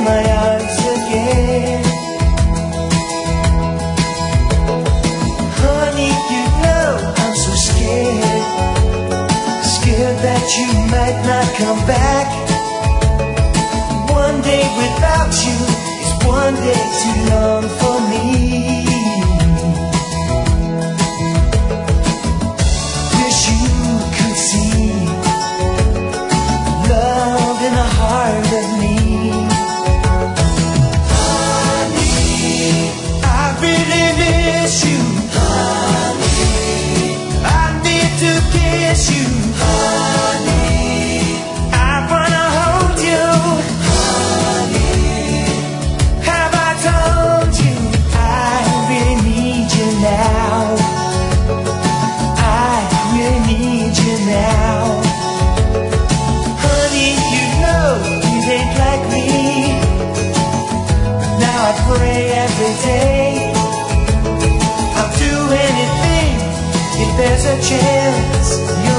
my arms again. Honey, you know I'm so scared, scared that you might not come back. One day without you is one day too long for me. Wish you could see love in the heart of me. Honey, I really miss you. Honey, I need to kiss you. Honey, I wanna hold you. Honey, have I told you I really need you now? I really need you now. Honey, you know you ain't like me. Now I pray every day. I'll do anything if there's a chance.